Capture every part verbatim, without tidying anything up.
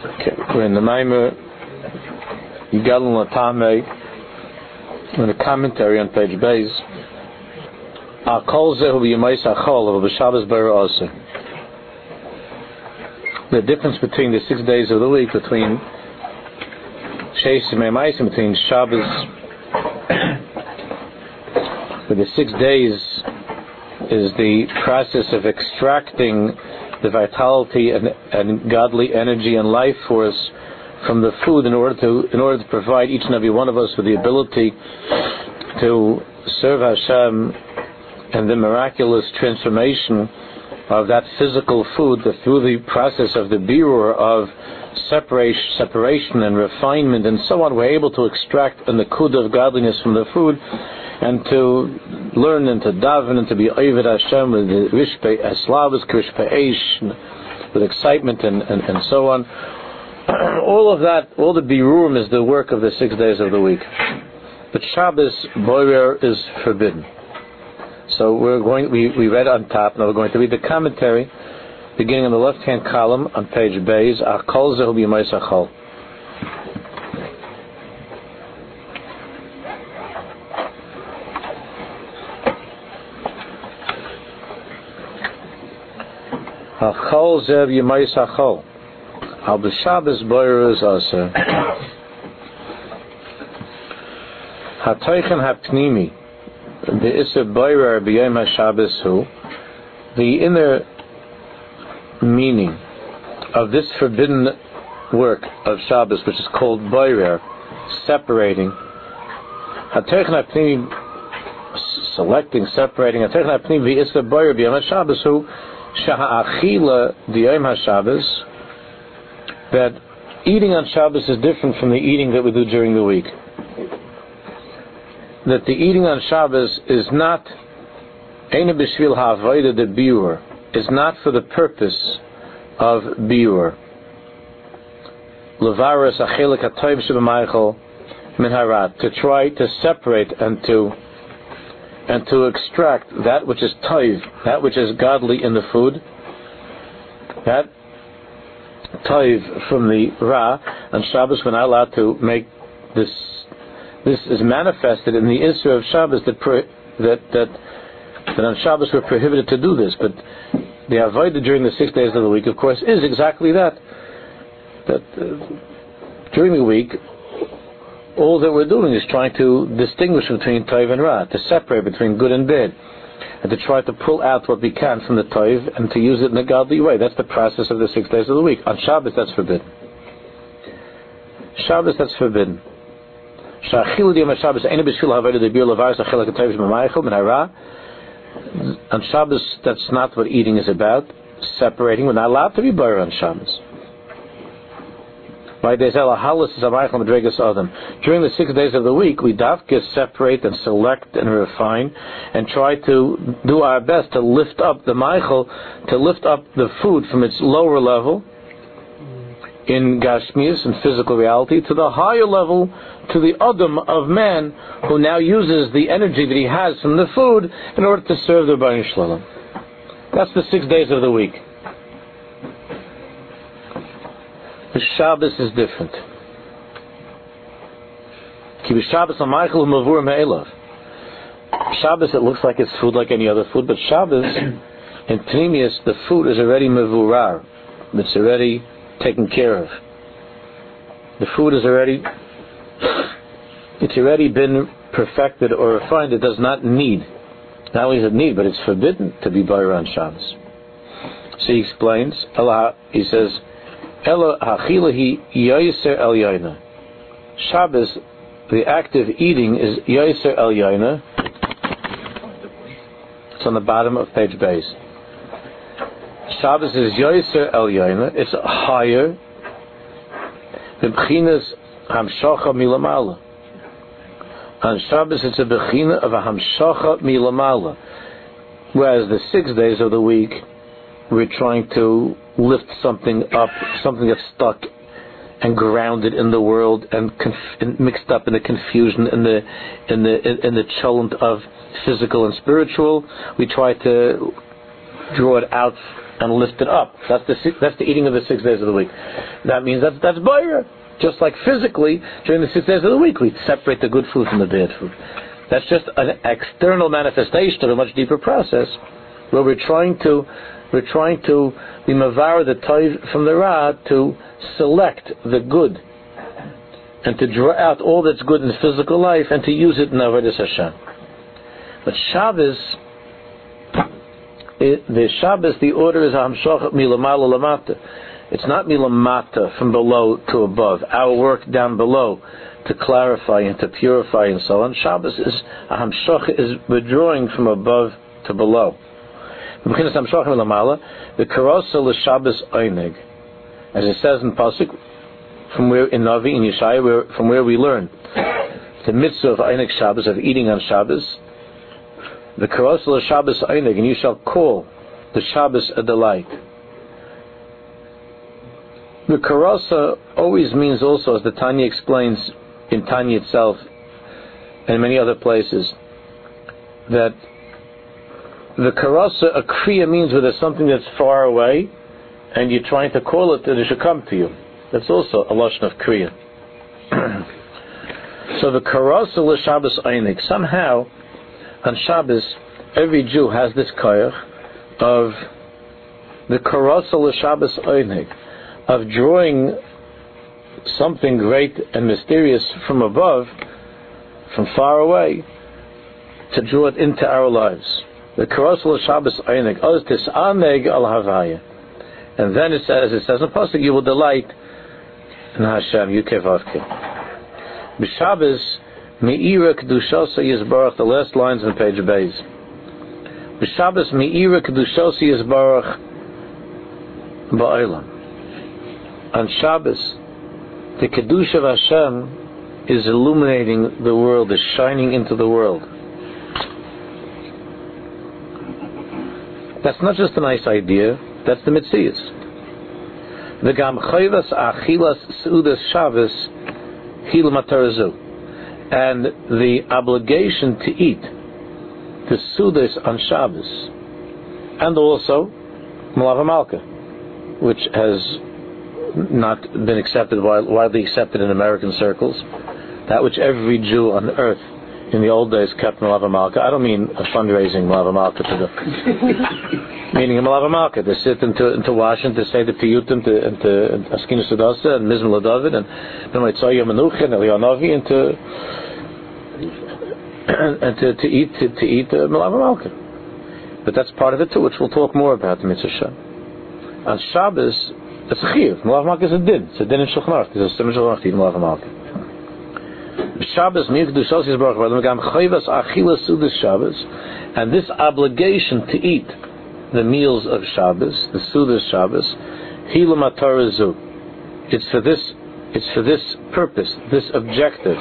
Okay, we're in the Maimer Yigalun Latame, in the commentary on page Beis. Akol zehu b'yemais achol v'b'Shabbos b'Orah Asur. The difference between the six days of the week, between Sheis Yemais and between Shabbos, with the six days is the process of extracting the vitality and, and godly energy and life force from the food in order to in order to provide each and every one of us with the ability to serve Hashem, and the miraculous transformation of that physical food, that through the process of the birur of separation, separation and refinement and so on, we're able to extract an nekuda of godliness from the food, and to learn and to daven and to be Oved Hashem with the rishpei eslavas, krishpei eish, with excitement and, and, and so on. All of that, all the birurim is the work of the six days of the week. But Shabbos boirer is forbidden. So we're going. We, we read on top. Now we're going to read the commentary, beginning on the left-hand column on page Beis. Akol zehu b'yemais achol. Achol zehu b'yemais achol. Al b'Shabbos boirer is aser. Hatoichen hapnimi. The inner meaning of this forbidden work of Shabbos, which is called boirer, separating, selecting, separating, that eating on Shabbos is different from the eating that we do during the week. That the eating on Shabbos is not Eina b'shvil ha'avoda de biur, is not for the purpose of biur. Levaras achelik ha'toiv sheb'maychol min harat, to try to separate and to and to extract that which is toiv, that which is godly in the food, that toiv from the ra. On Shabbos we're not allowed to make this. This is manifested in the Isra of Shabbos, that, pro, that that that on Shabbos we're prohibited to do this. But the avodah during the six days of the week, of course, is exactly that. That uh, during the week, all that we're doing is trying to distinguish between Tov and Ra, to separate between good and bad, and to try to pull out what we can from the Tov and to use it in a godly way. That's the process of the six days of the week. On Shabbos, that's forbidden. Shabbos, that's forbidden. On Shabbos, that's not what eating is about. Separating, we're not allowed to be boirer on Shabbos. During the six days of the week, we dafke separate and select and refine and try to do our best to lift up the meichel, to lift up the food from its lower level in Gashmias and physical reality to the higher level, to the Adam of man, who now uses the energy that he has from the food in order to serve the Rebbeinu Shalom. That's the six days of the week. The Shabbos is different. Shabbos, it looks like it's food like any other food, but Shabbos, in Pnimius, the food is already mevurar. It's already taken care of. The food is already, it's already been perfected or refined. It does not need. Not only does it need, but it's forbidden to be boirer on Shabbos. So he explains, he says, Elo hachilahi yoyser el yoyna. Shabbos, the act of eating is yoyser el yoyna. It's on the bottom of page base. Shabbos is yoyser el yoyna. It's higher than b'chinas hamshacha milamala. On Shabbos, it's a b'china of a hamshacha milamala. Whereas the six days of the week, we're trying to lift something up, something that's stuck and grounded in the world and, conf- and mixed up in the confusion, in the in the in the cholent of physical and spiritual. We try to draw it out and lift it up. That's the that's the eating of the six days of the week. That means that's that's boyer. Just like physically during the six days of the week, we separate the good food from the bad food. That's just an external manifestation of a much deeper process, where we're trying to we're trying to be mavar the toiv from the ra, to select the good and to draw out all that's good in physical life and to use it in avodas Hashem. But Shabbos, it, the Shabbos, the order is hamshach milamala lamata. It's not milamata, from below to above, our work down below to clarify and to purify and so on. Shabbos is a hamshach, is withdrawing from above to below. The hamshach milamala, the karosa l'Shabbos oineg, as it says in pasuk, from where in Navi, in Yeshaya, where, from where we learn the mitzvah of Einig Shabbos, of eating on Shabbos. The Karosel Shabbos Einig, and you shall call the Shabbos a delight. The Karosa always means also, as the Tanya explains in Tanya itself and many other places, that the Karosa, a Kriya, means where there's something that's far away and you're trying to call it that it should come to you. That's also a lashon of kriya. So the karasa l'Shabbos einig. Somehow, on Shabbos, every Jew has this koyach of the karasa l'Shabbos einig, of drawing something great and mysterious from above, from far away, to draw it into our lives. The karasa l'Shabbos einig, oz tis'aneg al havaya. And then it says, it says in pasuk, you will delight in Hashem, Yukevavke. B'Shabbos, Me'ira Kedushosa Yisbarach, the last lines on page Beis. B'Shabbos, Me'ira Kedushosa Yisbarach Ba'olam. On Shabbos, the Kedusha of Hashem is illuminating the world, is shining into the world. That's not just a nice idea, that's the Metzias. The gam chayvas achilas seudas Shabbos hil matarazu, and the obligation to eat the seudas on Shabbos, and also Malava Malka, which has not been accepted, widely accepted in American circles, that which every Jew on earth in the old days kept Malava Malka. I don't mean a fundraising Malava Malka to the meaning a Malava Malka, to sit and to, and to wash and to say the piyutim, to, and to Askinu Sudasa and Mizmel David and B'Maitzayah Menuchin and Elianovi, and to and to, to eat to, to eat uh, Malava Malka. But that's part of it too, which we'll talk more about in Mitzvah Shem. On Shabbos, it's a chiyuv. Malava Malka is a din. It's a din in Shulchan Aruch. There's a sim in Shulchan Aruch to eat Malava Malka. Shabbos, and this obligation to eat the meals of Shabbos, the Sudas Shabbos, it's for this, it's for this purpose, this objective.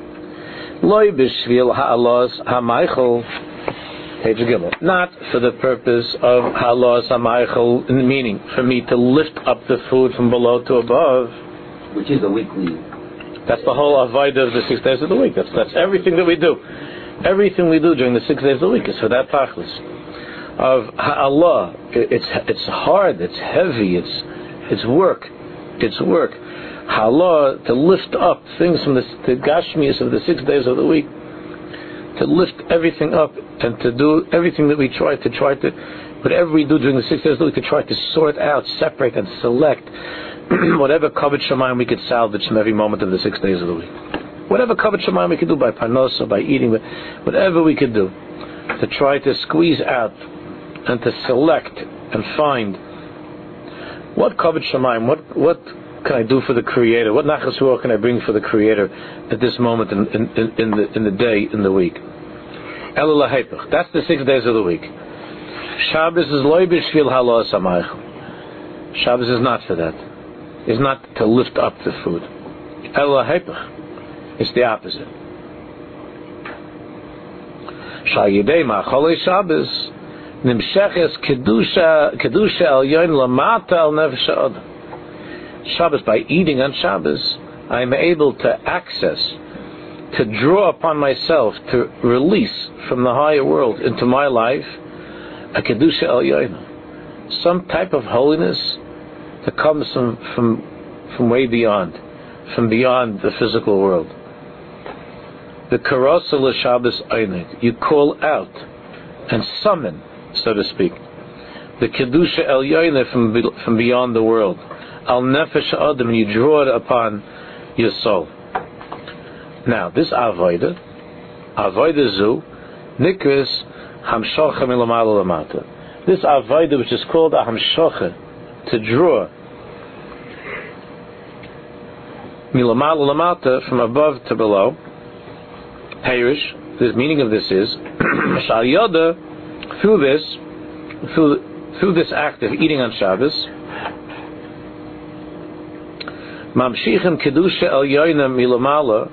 Not for the purpose of halos hamaychel, meaning for me to lift up the food from below to above, which is a weekly. That's the whole avodah of the six days of the week. That's that's everything that we do. Everything we do during the six days of the week is for that tachlis of ha'Allah. It's it's hard. It's heavy. It's it's work. It's work. Ha'Allah, to lift up things from the, the gashmias of the six days of the week, to lift everything up and to do everything that we try to try to, whatever we do during the six days of the week, to try to sort out, separate, and select whatever kavod shamayim we could salvage from every moment of the six days of the week. Whatever kavod shamayim we could do by parnosa, by eating, whatever we could do to try to squeeze out and to select and find what kavod shamayim, what what can I do for the Creator? What nachas ruach can I bring for the Creator at this moment in, in, in, in the in the day, in the week? Elul ha'hepech. That's the six days of the week. Shabbos is loy b'shvil halos hamaychel. Shabbos is not for that. Is not to lift up the food. Elul ha'hepech. It's the opposite. Shayidei ma'acholei Shabbos nimsheches kedusha kedusha el yoin lamata el nefesh ha'adam. Shabbos, by eating on Shabbos, I am able to access, to draw upon myself, to release from the higher world into my life a kedusha el yoina, some type of holiness that comes from from, from way beyond, from beyond the physical world. The karasa l'Shabbos einig, you call out and summon, so to speak, the kedusha elyoina from from beyond the world. Al nefesh adam, you draw it upon your soul. Now, this avodah, avodah zu, nikris hamshocha milamala lamata. This avodah, which is called a hamshocha, to draw milamala lamata, from above to below. Perish. The meaning of this is shayoda, through this, through through this act of eating on Shabbos, mamshichem kedusha elyoina milamala,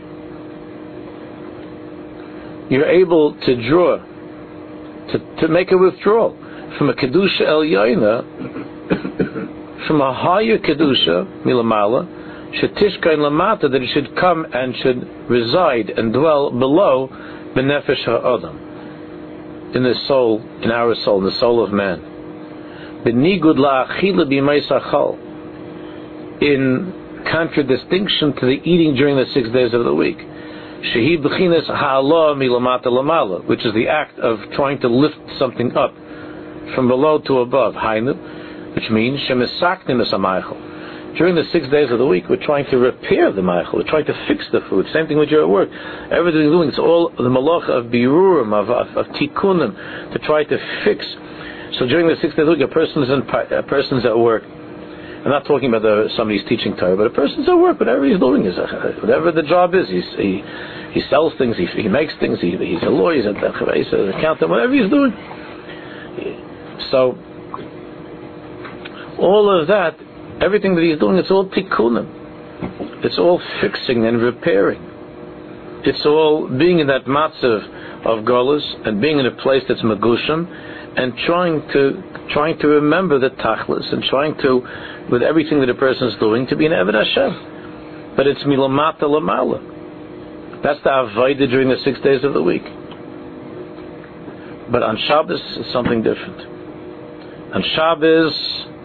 you're able to draw, to, to make a withdrawal from a kedusha elyoina, from a higher kedusha milamala, shetishkain lamata, that it should come and should reside and dwell below benefesh ha'adam, in the soul, in our soul, in the soul of man. Benigud la'achila b'maisachal, in contradistinction to the eating during the six days of the week. Shehi b'chinas ha'ala milamata lamala, which is the act of trying to lift something up from below to above. Hainu, which means shemesaknim esamaychel. During the six days of the week, we're trying to repair the meichel. We're trying to fix the food. Same thing with your work. Everything you're doing, it's all the malacha of birurim, of, of, of tikkunim, to try to fix. So during the six days of the week, a person's, in, a person's at work. I'm not talking about the, somebody's teaching Torah, but a person's at work. Whatever he's doing is, whatever the job is, he's, he he sells things, he, he makes things, he, he's a lawyer, he's, a, he's an accountant, whatever he's doing. So all of that, everything that he's doing, it's all tikkunim. It's all fixing and repairing. It's all being in that matzav of golus and being in a place that's magushim and trying to trying to remember the tachlis and trying to, with everything that a person is doing, to be an Eved Hashem. But it's milamata lamala. That's the avodah during the six days of the week. But on Shabbos, it's something different. On Shabbos,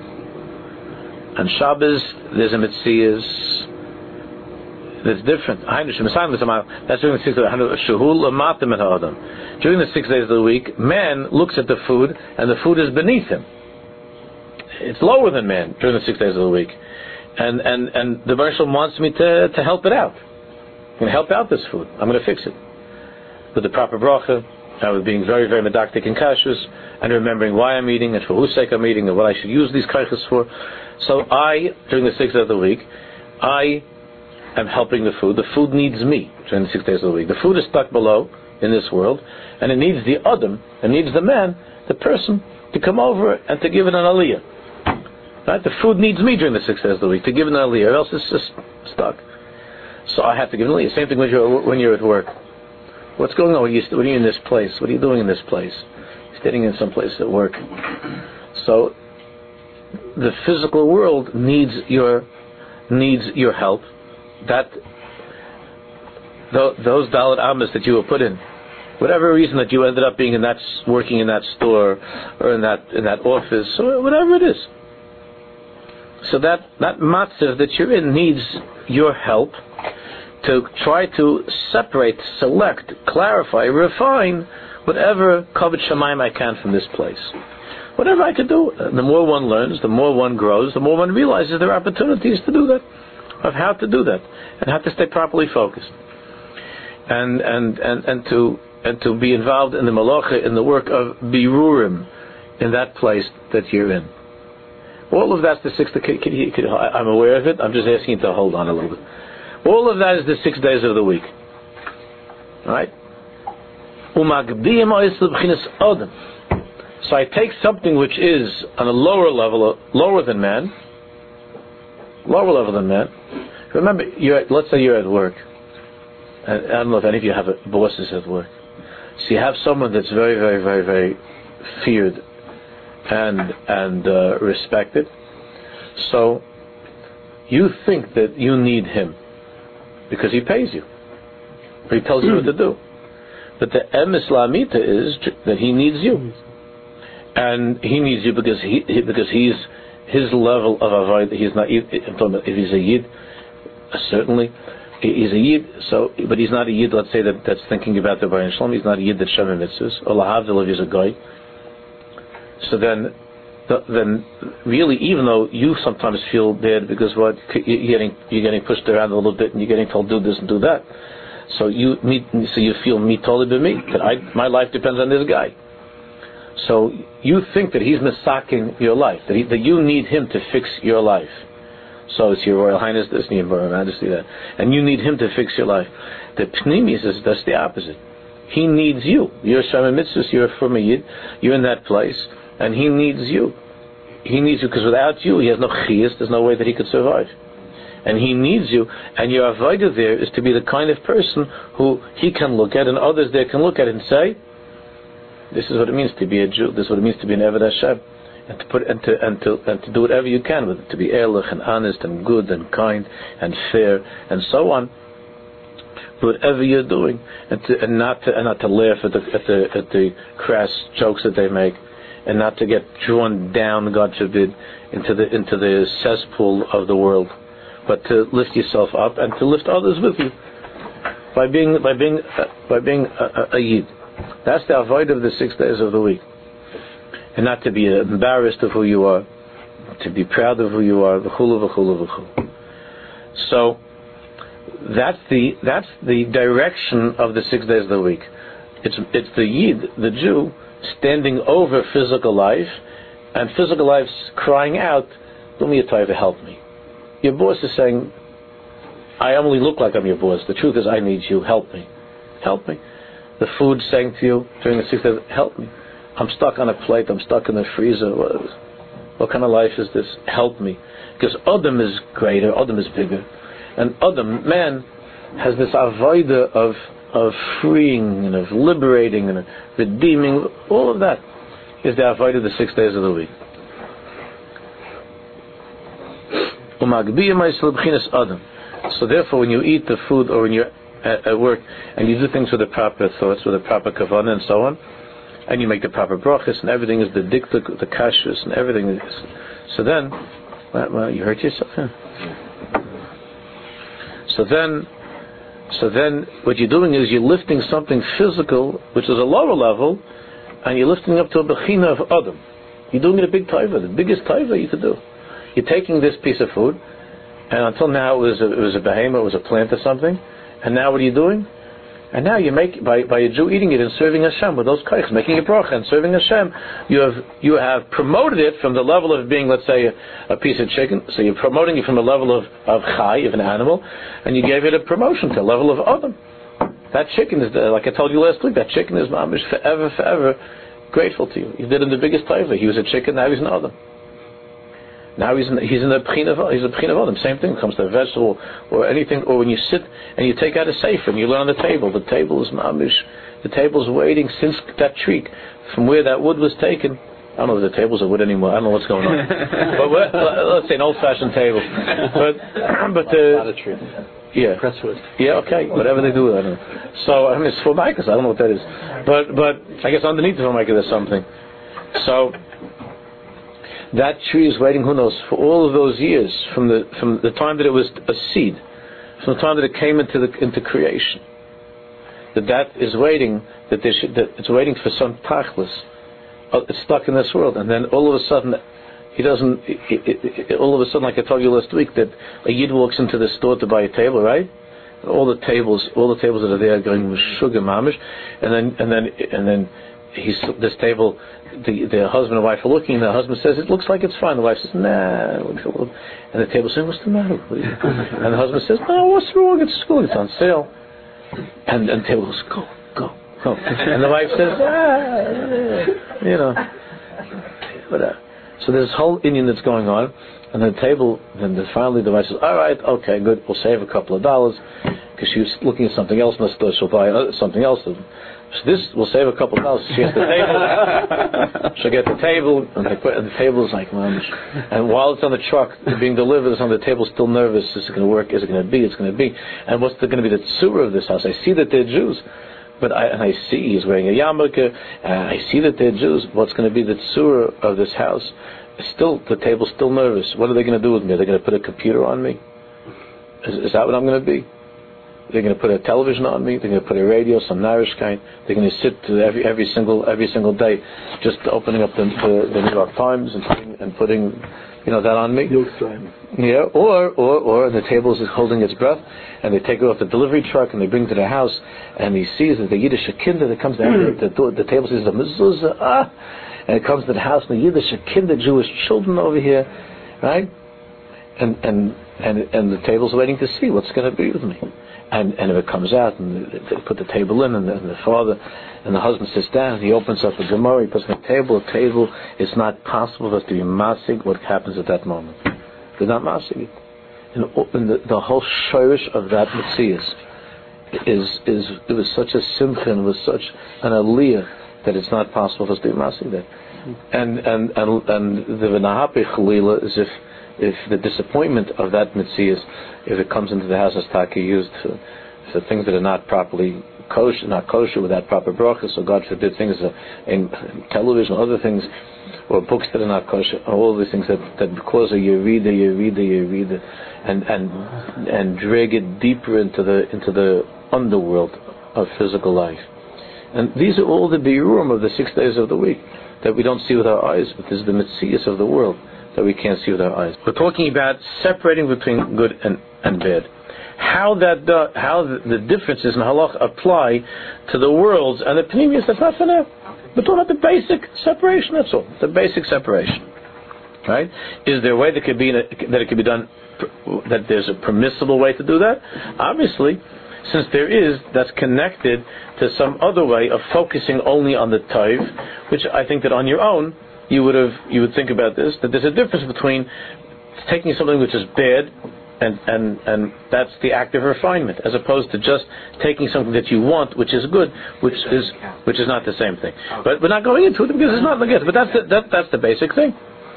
On Shabbos, there's a mitzvah that's different. That's during the six days of the week. During the six days of the week, man looks at the food, and the food is beneath him. It's lower than man during the six days of the week. And and, and the Baruch Shalom wants me to, to help it out. I'm going to help out this food. I'm going to fix it. With the proper bracha, I was being very, very medactic and kashrus, and remembering why I'm eating, and for whose sake I'm eating, and what I should use these kaiches for. So I, during the six days of the week, I am helping the food. The food needs me during the six days of the week. The food is stuck below in this world, and it needs the adam, it needs the man, the person, to come over and to give it an aliyah. Right? The food needs me during the six days of the week to give it an aliyah, or else it's just stuck. So I have to give it an aliyah. Same thing when you're, when you're at work. What's going on? When you, when you're in this place, what are you doing in this place? You're sitting in some place at work. So the physical world needs your needs your help. That th- those dalet amas that you were put in, whatever reason that you ended up being in that, working in that store or in that in that office or whatever it is. So that that matzav that you're in needs your help to try to separate, select, clarify, refine whatever kavod shamayim I can from this place. Whatever I could do. The more one learns, the more one grows, the more one realizes there are opportunities to do that, of how to do that, and how to stay properly focused, and and and, and to and to be involved in the malacha, in the work of birurim, in that place that you're in. All of that's the six. Could, could, could, I'm aware of it. I'm just asking you to hold on a little bit. All of that is the six days of the week. All right. So I take something which is on a lower level, lower than man, lower level than man. Remember, you're at, let's say you're at work. And I don't know if any of you have bosses at work. So you have someone that's very, very, very, very feared and and uh, respected. So you think that you need him because he pays you, or he tells you what to do. But the emes la'amita is that he needs you. and he needs you because he, he because he's his level of avoid. He's not. I'm talking about if he's a yid, uh, certainly he's a yid. So, but he's not a yid. Let's say that that's thinking about the Baruch Shalom. He's not a yid that's shamim mitzvahs. Or lahavdil if he's a guy. So then, the, then really, even though you sometimes feel bad because what you're getting you're getting pushed around a little bit and you're getting told do this and do that. So you meet, so you feel me totally be me that I my life depends on this guy. So you think that he's misaking your life, that, he, that you need him to fix your life. So it's your Royal Highness this, and your Royal Majesty that, and you need him to fix your life. The Pnimis is that's the opposite. He needs you. You're Shamim Mitzvahs. You're from a Yid. You're in that place, and he needs you. He needs you because without you, he has no chiyas. There's no way that he could survive. And he needs you, and your avodah there is to be the kind of person who he can look at, and others there can look at and say, "This is what it means to be a Jew. This is what it means to be an Eved Hashem, and to put and to and to and to do whatever you can with it, to be ehrlich and honest and good and kind and fair and so on. Whatever you're doing, and to and not to and not to laugh at the at the at the crass jokes that they make, and not to get drawn down, God forbid, into the into the cesspool of the world." But to lift yourself up and to lift others with you by being by being uh, by being a, a, a yid. That's the avoid of the six days of the week, and not to be embarrassed of who you are, to be proud of who you are. V'chulu v'chulu v'chulu. So that's the that's the direction of the six days of the week. It's it's the yid, the Jew, standing over physical life, and physical life's crying out, "Do me a taiva, help me." Your boss is saying, "I only look like I'm your boss. The truth is, I need you. Help me. Help me." The food's saying to you during the six days, "Help me. I'm stuck on a plate. I'm stuck in the freezer. What, what kind of life is this? Help me." Because Adam is greater. Adam is bigger. And Adam, man, has this avodah of, of freeing and of liberating and of redeeming. All of that is the avodah of the six days of the week. So therefore, when you eat the food or when you're at, at work and you do things with the proper thoughts, with the proper kavanah and so on, and you make the proper brachas and everything is the diktuk, the kashrus and everything is, so then, well, well you hurt yourself. Yeah. So then, so then, what you're doing is you're lifting something physical, which is a lower level, and you're lifting up to a bechina of Adam. You're doing it a big taiva, the biggest taiva you could do. You're taking this piece of food, and until now it was a, it was a behemoth, it was a plant or something, and now what are you doing? And now you make by by a Jew eating it and serving Hashem with those kaichs, making a bracha and serving Hashem, you have you have promoted it from the level of being, let's say, a, a piece of chicken. So you're promoting it from a level of of chai, of an animal, and you gave it a promotion to a level of Adam. That chicken is, like I told you last week, that chicken is mamish forever, forever grateful to you. You did him the biggest taiva. He was a chicken, now he's an Adam. Now he's in he's in the p'china of he's a p'china of Adam. Same thing comes to a vegetable or anything, or when you sit and you take out a sefer and you learn on the table. The table is mamish. The table is waiting since that tree, from where that wood was taken. I don't know if the tables are wood anymore. I don't know what's going on. But let's say an old-fashioned table. But but uh, not a tree. Yeah. Presswood. Yeah. Okay. Whatever they do, I don't know. So I mean, it's formica. I don't know what that is. But but I guess underneath the formica there's something. So. That tree is waiting, who knows, for all of those years, from the from the time that it was a seed, from the time that it came into the into creation. That that is waiting, that there should, that it's waiting for some tachlis. It's stuck in this world, and then all of a sudden, he doesn't. It, it, it, all of a sudden, like I told you last week, that a yid walks into the store to buy a table, right? And all the tables, all the tables that are there are going with sugar mamish, and then and then and then. He's this table. The the husband and wife are looking. And the husband says, "It looks like it's fine." The wife says, "Nah." It looks a little. And the table says, "What's the matter?" And the husband says, "No, what's wrong? It's cool. It's on sale." And and the table goes, "Go, go, go." And the wife says, "Ah, you know." Whatever. So there's this whole Indian that's going on, and the table. Then the, finally the wife says, "All right, okay, good. We'll save a couple of dollars," because she was looking at something else in the store. She'll buy something else. So this will save a couple of dollars. She gets the table. She'll get the table, and the, and the table is like, man. And while it's on the truck being delivered, it's on the table, still nervous. Is it going to work? Is it going to be? It's going to be. And what's going to be the tzura of this house? I see that they're Jews, but I, and I see he's wearing a yarmulke, and I see that they're Jews. What's going to be the tzura of this house? Still, the table's still nervous. What are they going to do with me? Are they going to put a computer on me? Is, is that what I'm going to be? They're going to put a television on me. They're going to put a radio, some Narishkein. They're going to sit every every single every single day, just opening up the the, the New York Times and putting, and putting, you know, that on me. New York Times. Yeah, or or or the table is holding its breath, and they take it off the delivery truck and they bring it to the house, and he sees that the Yiddish kinder that comes down the, the, the table says the mezuzah, ah, and it comes to the house and the Yiddish kinder, Jewish children over here, right, and and and and the table's waiting to see what's going to be with me. And and if it comes out, and they put the table in, and the, and the father and the husband sits down, he opens up the Gemara, he puts on the table, the table, it's not possible for us to be masig what happens at that moment. They're not masig. And, and the, the whole shirish of that Metzias is, is, it was such a simcha, and was such an aliyah, that it's not possible for us to be masig that. And, and, and, and the V'nahapi Chalila is if if the disappointment of that Metzias, if it comes into the house as taki used for, for things that are not properly kosher, not kosher without proper brachas, or God forbid things in television, other things, or books that are not kosher, all these things that, that cause a yerida, yerida, yerida, and and and drag it deeper into the into the underworld of physical life. And these are all the biurim of the six days of the week that we don't see with our eyes, but this is the Metzias of the world that we can't see with our eyes. We're talking about separating between good and, and bad. How that uh, how the, the differences in halach apply to the worlds and the pneumius, that's not for now. We're talking about the basic separation, that's all. The basic separation. Right? Is there a way that could be in a, that it could be done, that there's a permissible way to do that? Obviously, since there is, that's connected to some other way of focusing only on the taiv, which I think that on your own you would have you would think about this, that there's a difference between taking something which is bad and, and, and that's the act of refinement, as opposed to just taking something that you want, which is good, which is which is not the same thing. But we're not going into it because it's not like this. But that's the, that, that's the basic thing.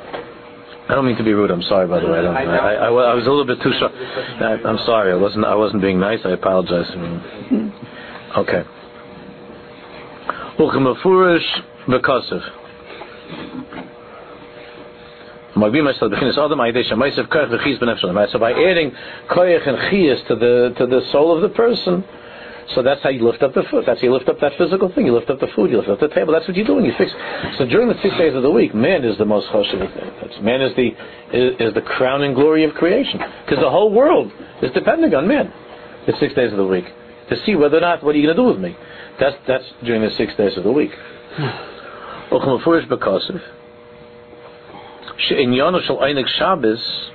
I don't mean to be rude. I'm sorry, by the way. I, don't, I, I, I, I was a little bit too short. I'm sorry. I wasn't. I wasn't being nice. I apologize. Okay. Uchemafurish v'kosev. So by adding koyach and chiyas to the to the soul of the person, so that's how you lift up the food. That's how you lift up that physical thing. You lift up the food. You lift up the table. That's what you're doing. You fix. So during the six days of the week, man is the most choshev thing. That's, man is the is, is the crowning glory of creation, because the whole world is depending on man. The six days of the week to see whether or not what are you going to do with me. That's that's during the six days of the week. Uchemafurish b'kosev. She'inyano shel Einig Shabbos,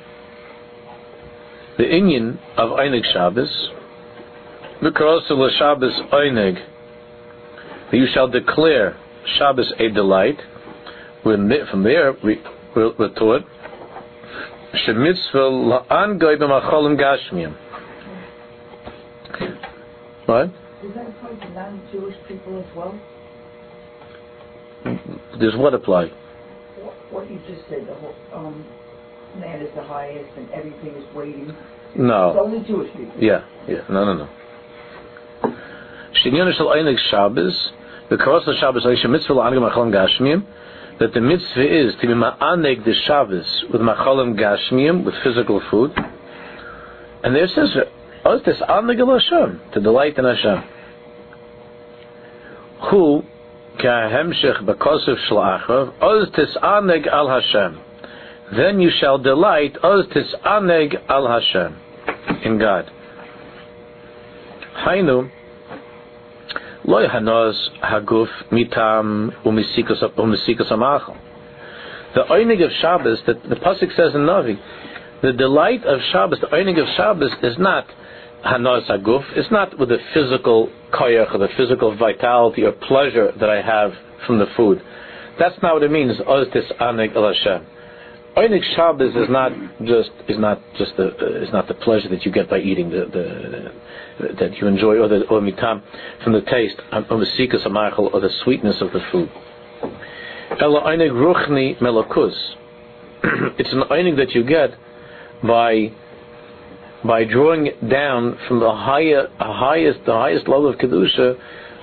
the inyan of Einig Shabbos, because of the Shabbos Einig, you shall declare Shabbos a delight. From there, we, we're, we're taught Shemitzvah la'angay b'macholim gashmiyim. What? Does that apply to non-Jewish people as well? Does what apply? What you just said, the whole, um, man is the highest and everything is waiting. No. It's only Jewish people. Yeah, yeah, no, no, no. Shinyan shel Einig Shabbos, because the Shabbos Eisha Mitzvah la'aneg macholim gashmiyim, that the mitzvah is to be ma'aneg the Shabbos with macholim gashmiyim, with physical food. And there it says, "Oz tes aneg el Hashem," to delight in Hashem. Who? Ka'hemshech b'kosev shel achav, oz tis'aneg al Hashem. Then you shall delight, oz tis'aneg al Hashem, in God. Hainu, lo yahanoz haguf mitam umisikas umisikas amachal. The einig of Shabbos, that the pasuk says in Navi, the delight of Shabbos, the einig of Shabbos is not hanos haguf. It's not with the physical koyach or the physical vitality or pleasure that I have from the food. That's not what it means. Oz tis aneg el Hashem. Einig Shabbos is not just is not just the uh, is not the pleasure that you get by eating the, the that you enjoy, or the or mitam from the taste, or the sikas amachal, or the sweetness of the food. Ela einig ruchni melakus. It's an einig that you get by by drawing down from the higher, highest, the highest level of kedusha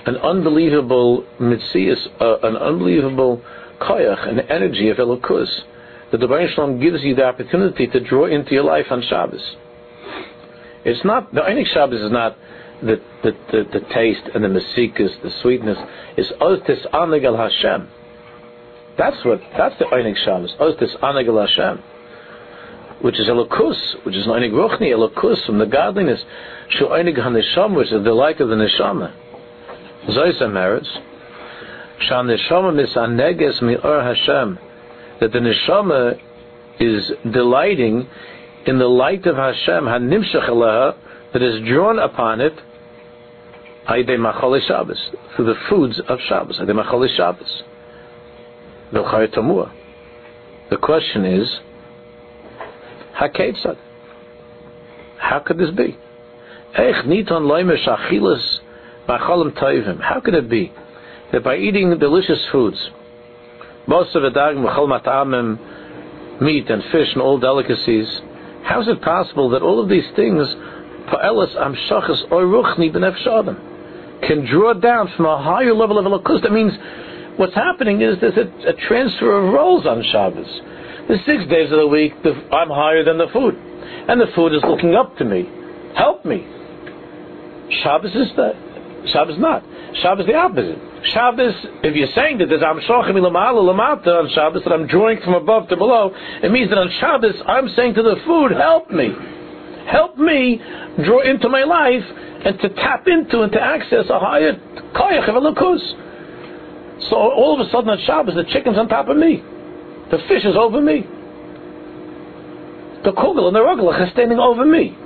an unbelievable mitzias, uh, an unbelievable koyach, an energy of Elokus, that the Baruch Shalom gives you the opportunity to draw into your life on Shabbos. It's not, the Einik Shabbos is not the, the, the, the taste and the mesikas, the sweetness. It's Oz Tis'aneg El Hashem. That's what, that's the Einik Shabbos, Oz Tis'aneg El Hashem, which is Elokus, which is Einik Ruchni, Elokus, from the godliness, Shu Einik HaNeshama, which is the delight of the Neshama. Zoysa Meretz, Shan Neshama Misaneges Mi'or Hashem, that the Neshama is delighting in the light of Hashem, HaNimshach Elaha, that is drawn upon it, Aydei Machol Shabbos, through the foods of Shabbos, Aydei Machol Shabbos. V'chayr Tamua. The question is, HaKetzad? How could this be? Eich niton loimer shachilas b'cholim toivim. How could it be that by eating delicious foods, most of the dag m'chol mat'amim, meat and fish and all delicacies, how is it possible that all of these things, pa'elas amshachas or ruchni b'nefesh adam, can draw down from a higher level of elokus? That means what's happening is there's a, a transfer of roles on Shabbos. The six days of the week, the, I'm higher than the food, and the food is looking up to me. Help me. Shabbos is that. Shabbos not. Shabbos the opposite. Shabbos, if you're saying that there's amshachim ilamala lamata on Shabbos, that I'm drawing from above to below, it means that on Shabbos I'm saying to the food, help me. Help me draw into my life and to tap into and to access a higher koyach of elokus. So all of a sudden on Shabbos, the chicken's on top of me. The fish is over me. The kugel and the ruglach are standing over me.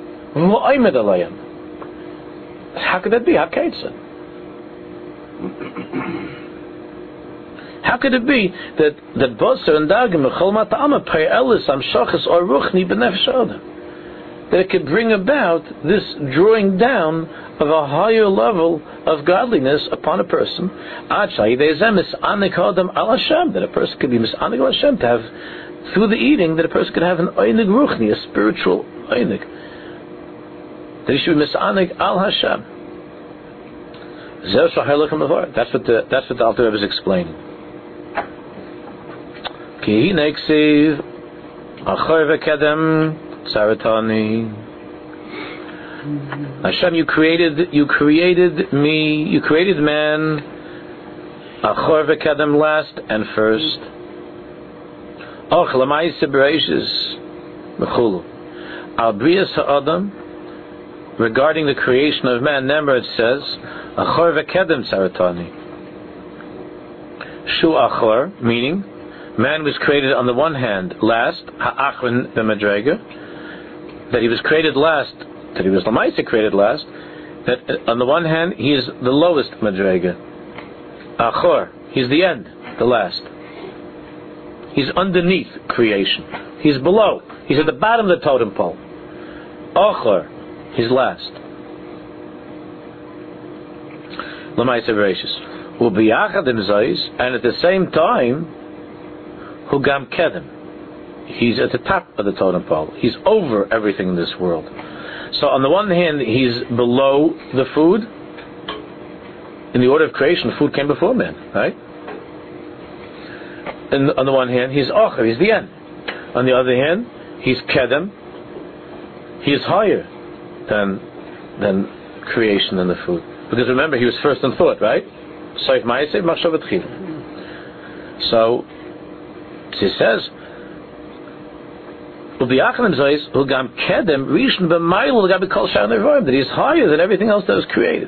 How could that be? How could it? How could it be that that basar and dagim mechol mat'ama pei elis amshachas or ruchni b'nefesh adam, that it could bring about this drawing down of a higher level of godliness upon a person, that a person could be misanig al Hashem, to have, through the eating, that a person could have an einig ruchni, a spiritual einig, that he should be misanig al Hashem. That's what the that's what the Alter Rebbe is explaining. Ki neksiv achor v'kedem tzaratani. Hashem, you created, you created me, you created man, achor v'kedem, last and first. Och l'mayse bereishis b'chulu. Al brias ha'adam, regarding the creation of man, number it says, achor v'kedem tzaratani. Shu achor, meaning, man was created on the one hand last, ha'achron b'madrega, that he was created last, that he was Lamaisa created last, that on the one hand, he is the lowest Madrega. Achor, he's the end, the last. He's underneath creation. He's below. He's at the bottom of the totem pole. Achor, he's last. Lamaisa Bereshis. U'biyachadim zayis, and at the same time, Hugam Kedem. He's at the top of the totem pole. He's over everything in this world. So on the one hand, he's below the food. In the order of creation, the food came before man, right? And on the one hand, he's Acher, he's the end. On the other hand, he's Kedem. He is higher than than creation and the food. Because remember, he was first in thought, right? So he says, that he is higher than everything else that was created.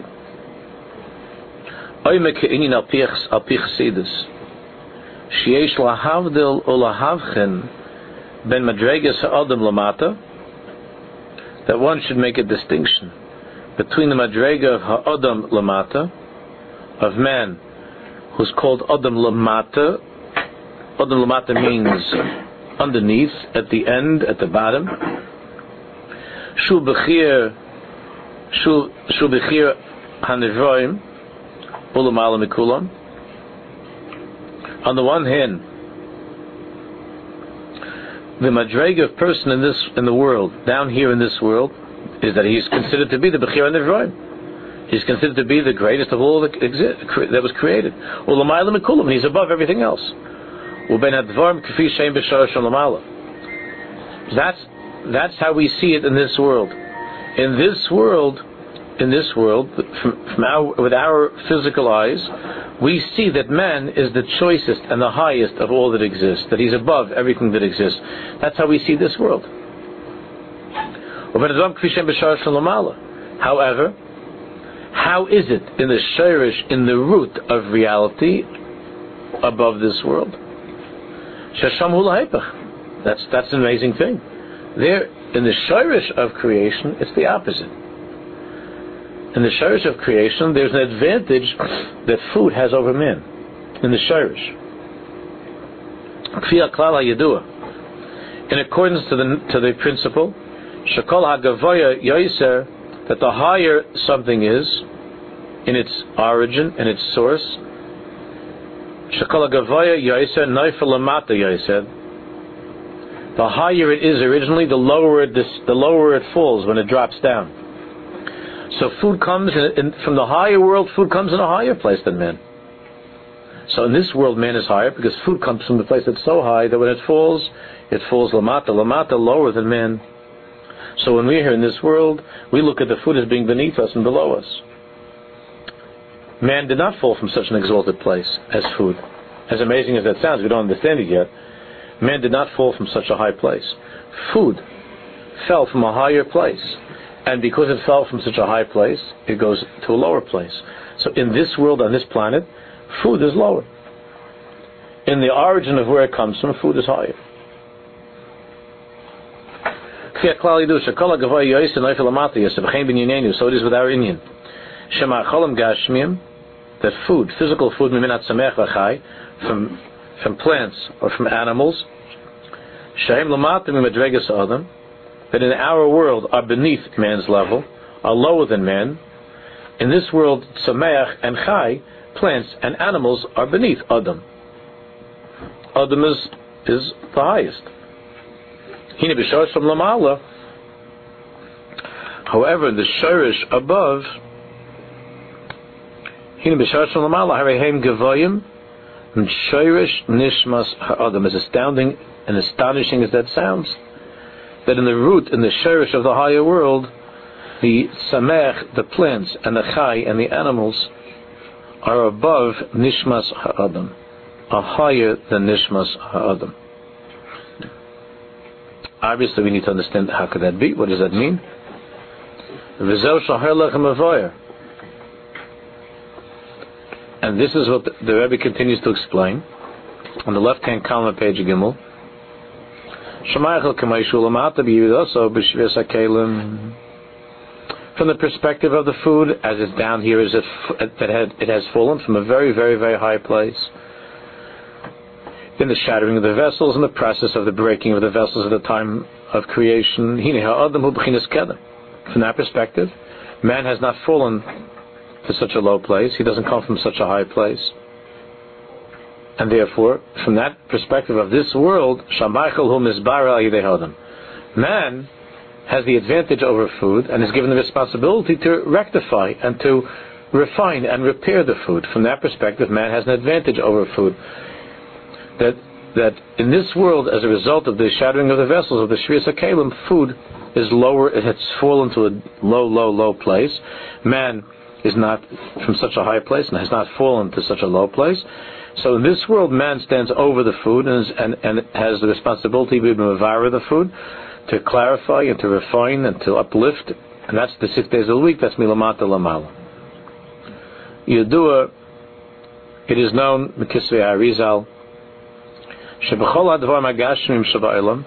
That one should make a distinction between the madrega of ha'adam lamata, of man who's called adam lamata. Adam lamata means underneath, at the end, at the bottom. Shu bechir, shu shu bechir hanivroim, ulamala mikulam. On the one hand, the madrega of person in this in the world, down here in this world, is that he is considered to be the bechir hanivroim. He's considered to be the greatest of all that, exist, that was created. And he's above everything else. That's that's how we see it in this world. In this world, in this world, from, from our, with our physical eyes, we see that man is the choicest and the highest of all that exists. That he's above everything that exists. That's how we see this world. However, how is it in the shirish, in the root of reality, above this world? That's that's an amazing thing. There, in the shirish of creation, it's the opposite. In the shirish of creation, there's an advantage that food has over man. In the shirish, in accordance to the to the principle, shekol hagavoya yoiser, that the higher something is in its origin and its source, shekol hagavoya yoiser noifel lamata yoiser, the higher it is originally, the lower it, the lower it falls when it drops down. So food comes in, in, from the higher world. Food comes in a higher place than man. So in this world, man is higher because food comes from the place that's so high that when it falls, it falls lamata, lamata, lower than man. So when we're here in this world, we look at the food as being beneath us and below us. Man did not fall from such an exalted place as food. As amazing as that sounds, we don't understand it yet. Man did not fall from such a high place. Food fell from a higher place. And because it fell from such a high place, it goes to a lower place. So in this world, on this planet, food is lower. In the origin of where it comes from, food is higher. So it is with our Indian. That food, physical food, from from plants or from animals, that in our world are beneath man's level, are lower than man. In this world, Sameach and Chai, plants and animals, are beneath Adam. Adam is, is the highest. However, the Shirish above, Shirish Nishmas Ha'adam, as astounding and astonishing as that sounds, that in the root, in the shirish of the higher world, the samech, the plants, and the chai, and the animals, are above Nishmas Ha'adam, are higher than Nishmas Ha'adam. Obviously, we need to understand how could that be. What does that mean? And this is what the, the Rebbe continues to explain on the left-hand column of page Gimel. From the perspective of the food, as it's down here, is it that it has fallen from a very, very, very high place. In the shattering of the vessels and the process of the breaking of the vessels at the time of creation, from that perspective, man has not fallen to such a low place. He doesn't come from such a high place. And therefore, from that perspective of this world, man has the advantage over food and is given the responsibility to rectify and to refine and repair the food. From that perspective, man has an advantage over food. That that in this world, as a result of the shattering of the vessels of the Shvius HaKelim, food is lower. It has fallen to a low, low, low place. Man is not from such a high place and has not fallen to such a low place. So in this world, man stands over the food and, is, and, and has the responsibility to devour the food, to clarify and to refine and to uplift. And that's the six days of the week. That's milamata lamala. Yedua, it is known, Mekisvei Arizal, shebechol hadvar magashmim shaba'ilam,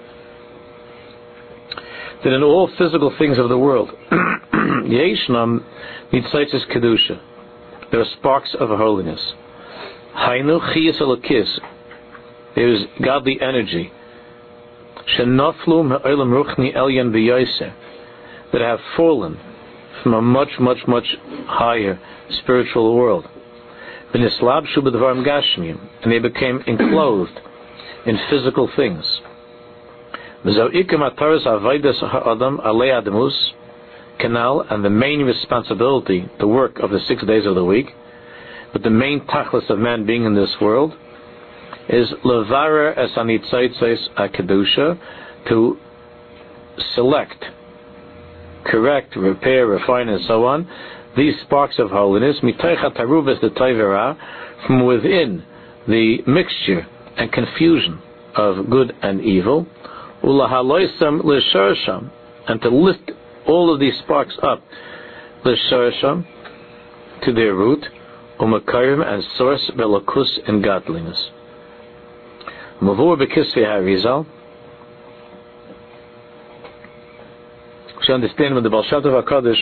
that in all physical things of the world, yeshnam nitzaitis kedusha, there are sparks of holiness. Hainu chiyas elokis, there is godly energy. Shenaflu me'olam ruchni elyon b'yoseh, that have fallen from a much, much, much higher spiritual world. V'nislabshu b'dvarim gashmiyim, and they became enclosed in physical things. V'zau ikem ataras avaydas ha'adam alei adamus canal, and the main responsibility, the work of the six days of the week, but the main tachlis of man being in this world, is levarer es anitzaitzais akedusha, to select, correct, repair, refine, and so on, these sparks of holiness, mitaycha tarubas the tayvera, from within the mixture and confusion of good and evil, ulahaloisam lisharsham, and to lift all of these sparks up, lisharsham, to their root, umakarim, and source belokus in godliness. Mavur bekisvei harizal. We should understand when the Baal Shem Tov HaKadosh,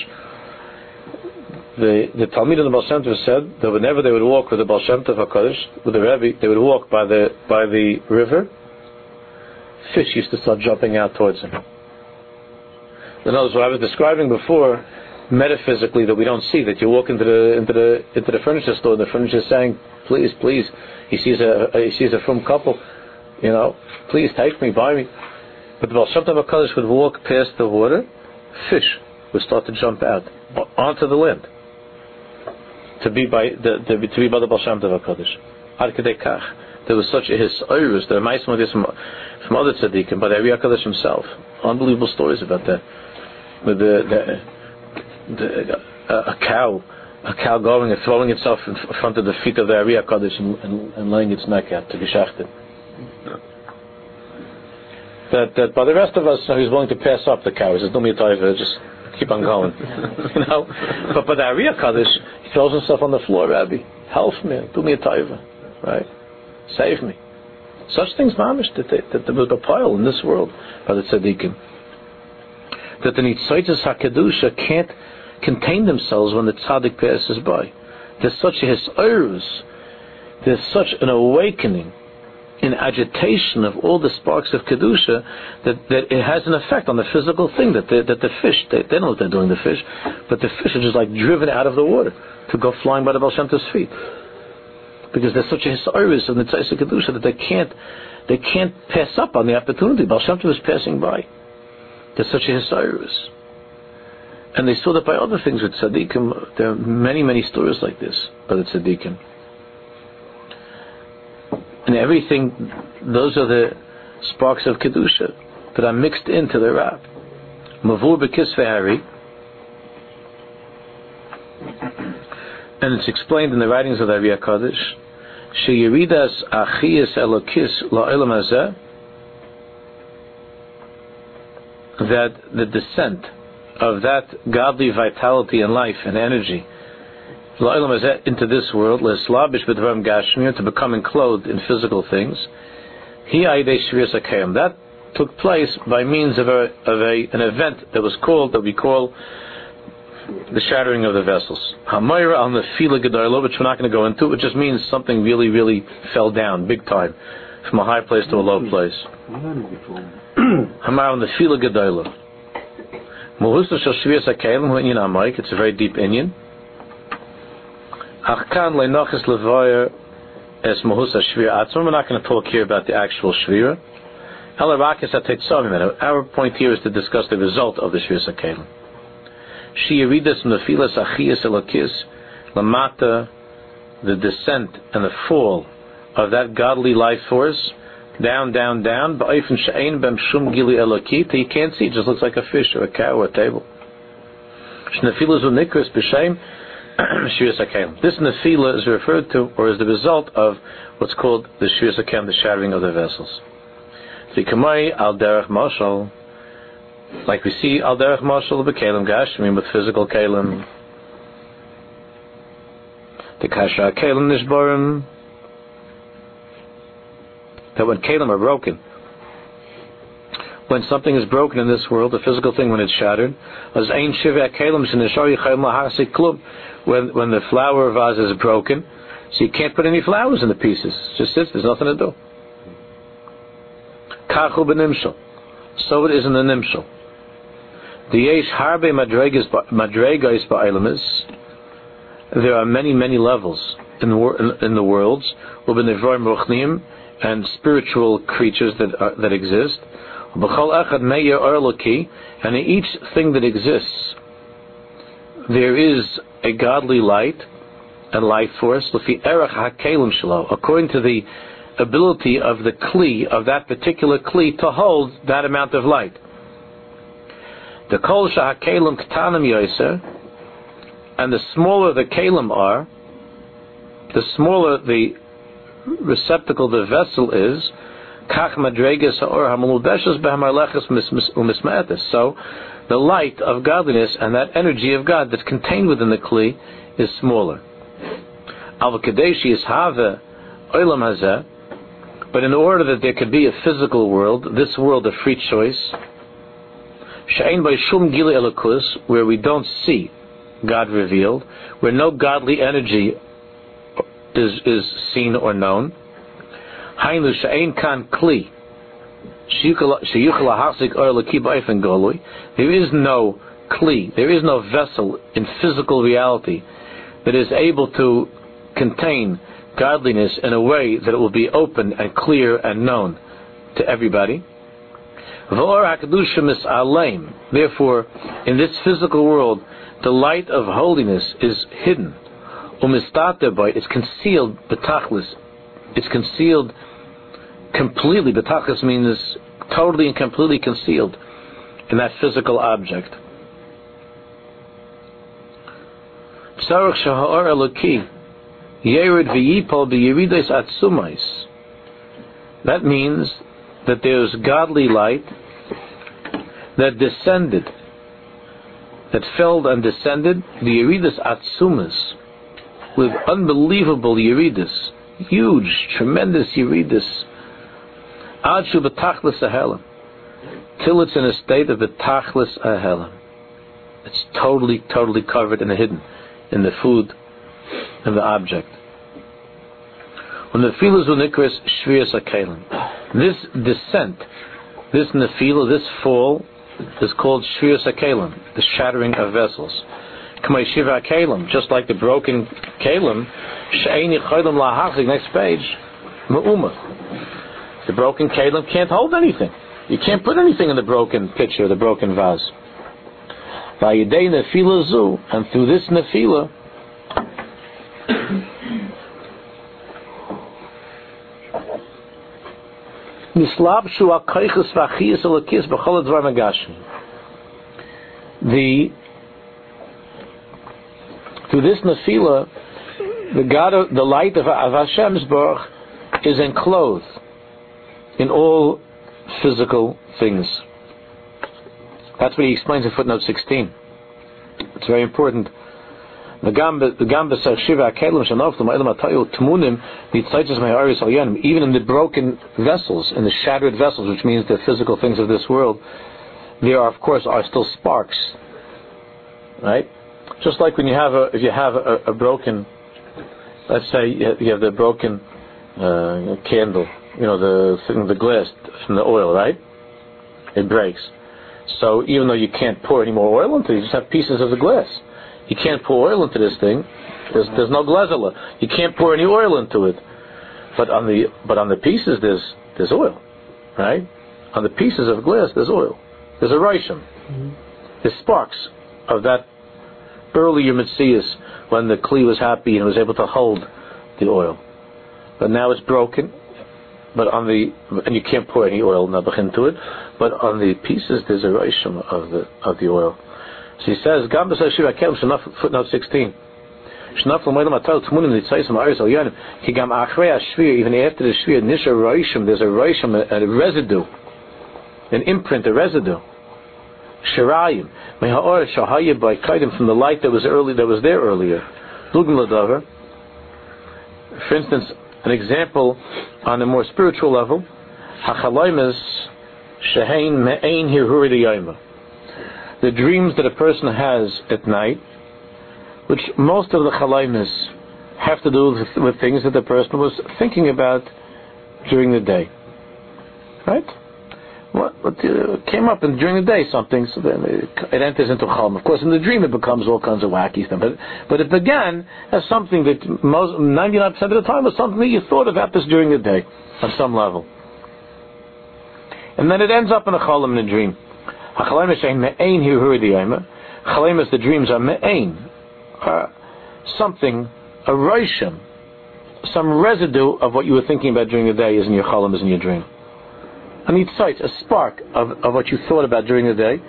the the Talmid of the Baal Shem Tov said that whenever they would walk with the Baal Shem Tov HaKadosh, with the Rebbe, they would walk by the by the river. Fish used to start jumping out towards him. In other words, what I was describing before, metaphysically, that we don't see, that you walk into the into the into the furniture store, and the furniture is saying, "Please, please." He sees a, a he sees a frum couple, you know, "Please take me, buy me." But the Baal Shem Tov HaKadosh would walk past the water. Fish would start to jump out onto the land to be by the, the to be by the Baal Shem Tov HaKadosh. Ad kedei kach, there was such a hisayrus. There are many from from other tzaddikim, but Ari HaKadosh himself. Unbelievable stories about that. With the, the, the a, a cow, a cow going and throwing itself in front of the feet of the Ari HaKadosh and, and, and laying its neck out to be shachted. That, that by the rest of us, you know, he's willing to pass up the cow. He says, "Do me a taiva, just keep on going." You know, but by the Ari HaKadosh, he throws himself on the floor. "Rabbi, help me, do me a taiva, right? Save me." Such things, mamish, that, they, that there was a pile in this world by the tzaddikim. That the nitzaitis hakedusha can't contain themselves when the tzaddik passes by. There's such a hisayrus, there's such an awakening in agitation of all the sparks of kedusha that, that it has an effect on the physical thing. That the, that the fish, they, they don't know what they're doing, the fish, but the fish are just like driven out of the water to go flying by the Baal Shem Tov's feet, because there's such a hisayrus of the tzaitis kedusha that they can't they can't pass up on the opportunity. Baal Shem Tov is passing by. There's such a hisayrus, and they saw that by other things with tzaddikim. There are many many stories like this by the tzaddikim. And everything, those are the sparks of kedusha that are mixed into the rab. Mavur bekisvei hari, and it's explained in the writings of the Ari HaKadosh, sheyiridas achiyas elokis la'olam hazeh, that the descent of that godly vitality and life and energy into this world, to become enclosed in physical things, that took place by means of, a, of a, an event that was called, that we call the shattering of the vessels. Hamayra al nefila gedola, which we're not going to go into, which just means something really, really fell down, big time, from a high place to a low place. Hamayra al nefila gedola. Muhusa shel shvius hakelim hu inyan amayik. It's a very deep inyan. Achkan leinochis levoyer es muhusa shvir atzma. We're not going to talk here about the actual shvira. Our point here is to discuss the result of the shvius hakelim. Sheyiridas nefilas achiyas elokis lamata, the descent and the fall of that godly life force, down, down, down. Ba'ifin she'ein bem shum gili elokit. You can't see; it just looks like a fish or a cow or a table. Shnefilas unikris b'shem shvius hakelim. This nefila is referred to, or is the result of what's called the shvius hakelim, the shattering of the vessels. V'kamai al derech mashal, like we see al derech mashal b'kelim gashmim, with physical kelim. The kasha kelim nishbarim, that when kelim are broken, when something is broken in this world, the physical thing, when it's shattered, as ein shivei kelim shenishar yichayim lahasik klum, when when the flower vase is broken, so you can't put any flowers in the pieces. It just sits. There's nothing to do. Kachu b'nimshal, so it is in the nimshal. The yesh harbe madregas ba'elamis. There are many, many levels in the in, in the worlds, u'b'nevroim ruchnim, and spiritual creatures that are, that exist. B'chol echad meyer orloki, and in each thing that exists, there is a godly light and life force, according to the ability of the kli, of that particular kli, to hold that amount of light. The kol shahakelim ketanim yoser, and the smaller the kelim are, the smaller the receptacle, the vessel is, kach madreges haor hamulubeshes behamarleches umismaetes. So, the light of godliness and that energy of God that's contained within the kli is smaller. Al kadeshi is have olam hazeh, but in order that there could be a physical world, this world of free choice, she'ein by shum gili elokus, where we don't see God revealed, where no godly energy is is seen or known. Hainu she'ein kan kli, there is no kli, there is no vessel in physical reality that is able to contain godliness in a way that it will be open and clear and known to everybody. Therefore, in this physical world, the light of holiness is hidden. It's concealed, it's concealed completely. Betachlis means totally and completely concealed in that physical object. That means that there's godly light that descended, that fell and descended, the Yeridas Atsumas, with unbelievable Yeridas, huge, tremendous Yeridas, Adshu B'tachlis Ahelim, till it's in a state of B'tachlis Ahelim. It's totally, totally covered and hidden in the food and the object. When the Nefilas unikras Shviras HaKelim, this descent, this Nefila, this fall, is called Shviras HaKelim, the shattering of vessels. K'may Shiva HaKelim, just like the broken Kelim, She'ein Yicholim Lahachzik, next page, Me'umah. The broken Kelim can't hold anything. You can't put anything in the broken pitcher, the broken vase. Vayidei Nefila Zu, and through this Nefila, the through this nefila, the God, of, the light of, of Hashem's Baruch is enclosed in all physical things. That's what he explains in footnote sixteen. It's very important. Even in the broken vessels, in the shattered vessels, which means the physical things of this world, there are, of course, are still sparks. Right? Just like when you have a, if you have a, a broken, let's say you have the broken uh, candle, you know, the thing, the glass from the oil, right? It breaks. So even though you can't pour any more oil into it, you just have pieces of the glass. You can't pour oil into this thing. There's there's no glazela. You can't pour any oil into it. But on the but on the pieces there's there's oil, right? On the pieces of glass there's oil. There's a reishim. Mm-hmm. There's sparks of that earlier Metzias when the kli was happy and was able to hold the oil. But now it's broken. But on the and you can't pour any oil nabach into it. But on the pieces there's a reishim of the of the oil. So he says, footnote sixteen. Even after the shvir, nisha roishim, there's a roishim, a, a residue, an imprint, a residue. Shirayim, meha'or shahayim by kaidim, from the light that was early, that was there earlier. For instance, an example on a more spiritual level, hachalayim shehein me'ein hirhuri diyayma. The dreams that a person has at night, which most of the chalaymis have to do with, with things that the person was thinking about during the day. Right? What, what uh, came up and during the day something, so then it, it enters into chalm. Of course, in the dream it becomes all kinds of wacky stuff. But, but it began as something that most ninety-nine percent of the time was something that you thought about this during the day on some level. And then it ends up in a chalm in a dream. Chalemus, the dreams, are me'ain, are something, a roishim, some residue of what you were thinking about during the day is in your chalem, is in your dream. I need sight, a spark of, of what you thought about during the day,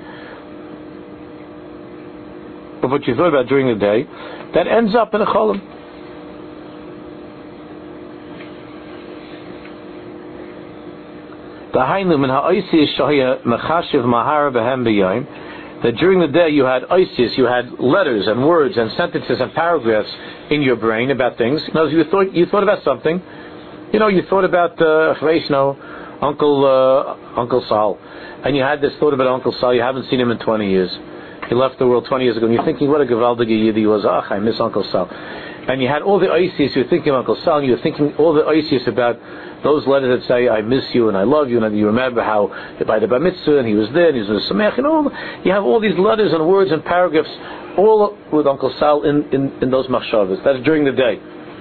of what you thought about during the day, that ends up in a chalem. That during the day you had isis, you had letters and words and sentences and paragraphs in your brain about things. You know, you thought you thought about something. You know, you thought about uh, you know, Uncle uh, Uncle Sal, and you had this thought about Uncle Sal. You haven't seen him in twenty years. He left the world twenty years ago, and you're thinking, what a gewaldige yid he was. Ach, I miss Uncle Sal. And you had all the isis. You're thinking of Uncle Sal, and you're thinking all the isis about those letters that say, I miss you and I love you, and you remember how by the bar mitzvah and he was there and he was samech, and all. You have all these letters and words and paragraphs, all with Uncle Sal in, in, in those machshavas. That's during the day.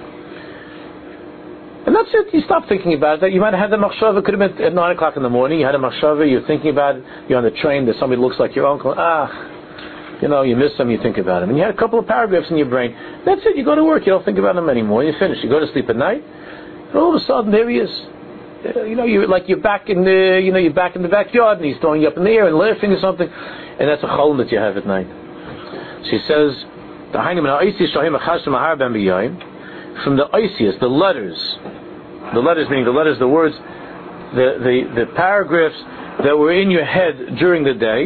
And that's it. You stop thinking about that. You might have had the machshava. It could have been at nine o'clock in the morning. You had a machshava. You're thinking about it. You're on the train. There's somebody who looks like your uncle. Ah, you know, you miss him. You think about him. And you had a couple of paragraphs in your brain. That's it. You go to work. You don't think about him anymore. You finish. You go to sleep at night. And all of a sudden, there he is. Uh, you know, you're like you're back in the, you know, you're back in the backyard, and he's throwing you up in the air and laughing or something, and that's a cholm that you have at night. She says, from the isis, the letters, the letters meaning the letters, the words, the the, the paragraphs that were in your head during the day,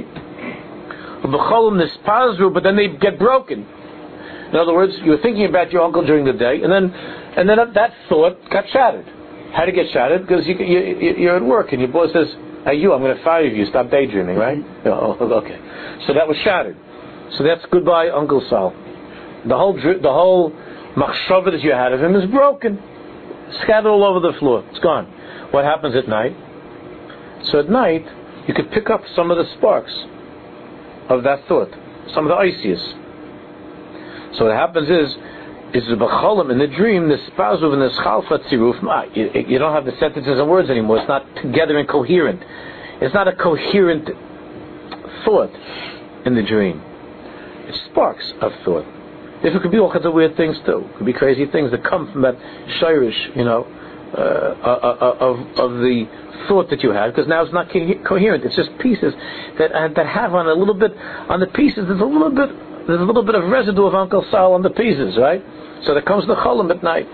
but then they get broken. In other words, you were thinking about your uncle during the day, and then and then that thought got shattered. How did it get shattered? Because you, you, you're at work, and your boss says, hey, you, I'm going to fire you. Stop daydreaming, right? Oh, okay. So that was shattered. So that's goodbye, Uncle Sal. The whole the whole machshava that you had of him is broken. Scattered all over the floor. It's gone. What happens at night? So at night, you could pick up some of the sparks of that thought, some of the isis. So what happens is, is the b'cholim in the dream, the spazuv and the schalfa tziruf. You don't have the sentences and words anymore. It's not together and coherent. It's not a coherent thought in the dream. It's sparks of thought. If it could be all kinds of weird things too. It could be crazy things that come from that shirish, you know, uh, of of the thought that you had. Because now it's not co- coherent. It's just pieces that uh, that have on a little bit on the pieces. There's a little bit. There's a little bit of residue of Uncle Sal on the pieces, right? So there comes the cholim at night.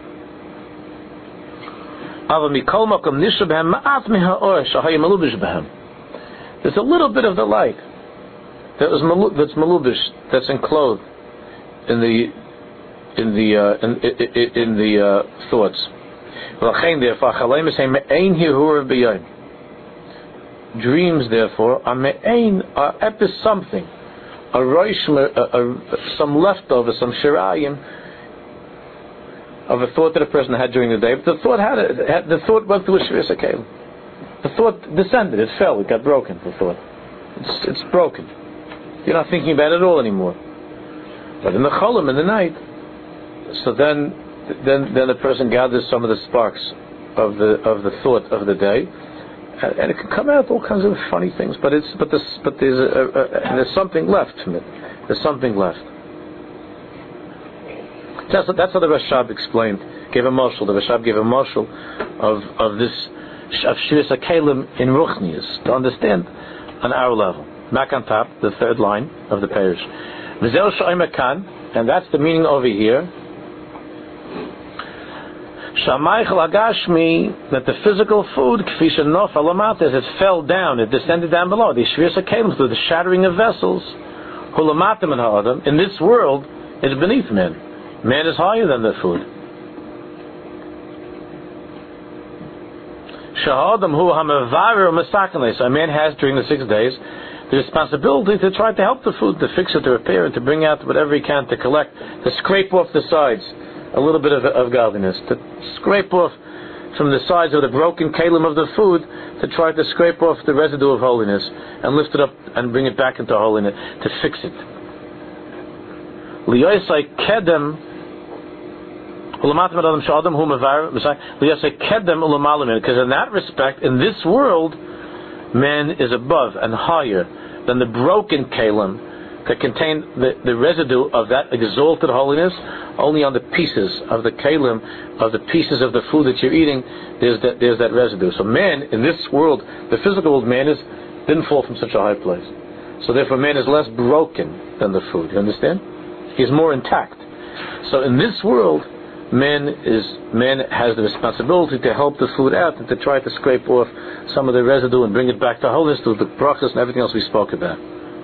There's a little bit of the light that was malu- that's malubish, that's enclosed in the in the uh, in, in, in the uh, thoughts. Dreams, therefore, are me'ain, are epis something. A roish, some leftover, some shirayim of a thought that a person had during the day. But the thought had, it, had the thought went through a shvius hakelim. The thought descended, it fell, it got broken. The thought, it's it's broken. You're not thinking about it at all anymore. But in the cholim, in the night, so then then then the person gathers some of the sparks of the of the thought of the day. And it can come out all kinds of funny things, but it's but this but there's a, a, a, there's something left from it. There's something left. That's that's how the Rashab explained. Gave a marshal. The Rashab gave a marshal of of this of shvius hakelim in ruchnius to understand on our level. Back on top, the third line of the parish. V'zel sh'omer kan, and that's the meaning over here. Shamaychel Hagashmi, that the physical food, Kfi Shenof Alamat, as it fell down, it descended down below. The Shvius HaKelim, through the shattering of vessels, Hulamatim and Ha'adam, in this world, is beneath man. Man is higher than the food. Shahadam Hu HaMevarer Masakanle. So a man has, during the six days, the responsibility to try to help the food, to fix it, to repair it, to bring out whatever he can, to collect, to scrape off the sides. A little bit of, of godliness, to scrape off from the sides of the broken kalim of the food, to try to scrape off the residue of holiness and lift it up and bring it back into holiness, to fix it. Liyosai kedem because in that respect, in this world, man is above and higher than the broken kalim, that contain the, the residue of that exalted holiness only on the pieces of the kalim, of the pieces of the food that you're eating. There's that there's that residue. So man in this world, the physical world, man is didn't fall from such a high place. So therefore, man is less broken than the food. You understand? He's more intact. So in this world, man is man has the responsibility to help the food out and to try to scrape off some of the residue and bring it back to wholeness, to the brachas and everything else we spoke about.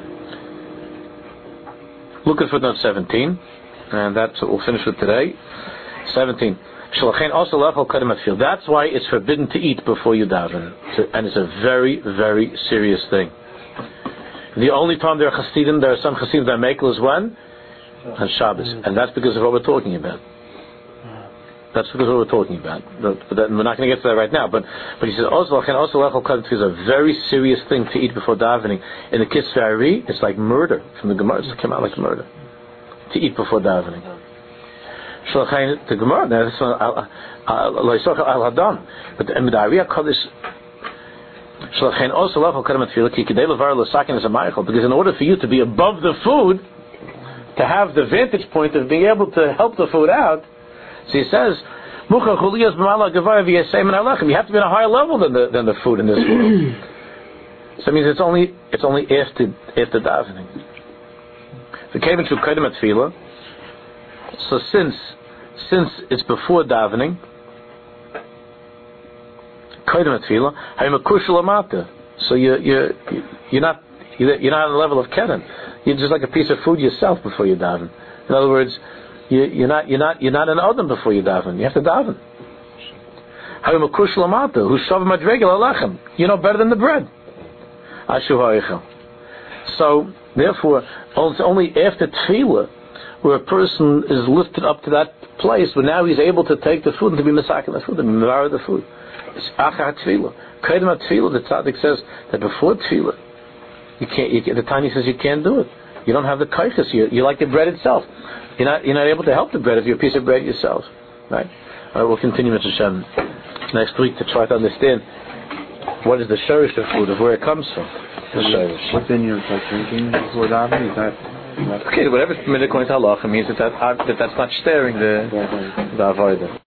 Look at footnote seventeen, and that's what we'll finish with today. seventeen. That's why it's forbidden to eat before you daven, and it's a very, very serious thing. The only time there are Hasidim, there are some Hasidim that make is when? On Shabbos, and that's because of what we're talking about. That's because of what we're talking about. But we're not going to get to that right now. But but he says also is a very serious thing to eat before davening. In the Kitzur Ari, it's like murder. From the Gemara, it came out like murder to eat before davening. The Gemara, that's al hadam. But the Ari Kodesh. Because in order for you to be above the food, to have the vantage point of being able to help the food out, so he says, you have to be on a higher level than the than the food in this world. So it means it's only it's only after after davening. The came to Kedem at Tefillah. So since since it's before davening, Kedem at Tefillah, so you you you're not you're not on the level of Kedem. You're just like a piece of food yourself before you daven. In other words, you, you're not you're not you're not an Adam before you daven. You have to daven. You know better than the bread. So therefore, it's only after tefillah where a person is lifted up to that place where now he's able to take the food and to be misakin the food, to be mevar the food. It's achar tefillah. Kedem tefillah. The tzaddik says that before tefillah, you can't. You, the Tanya says you can't do it. You don't have the kaiches. You you like the bread itself. You're not you're not able to help the bread if you're a piece of bread yourself, right? All right, we'll continue, Mister Shem, next week to try to understand what is the shorish of food, of where it comes from. The shorish. What's in your like drinking before davening? Is that, is that okay? Whatever's permitted according to halacha means that that, that that's not staring the the avodah.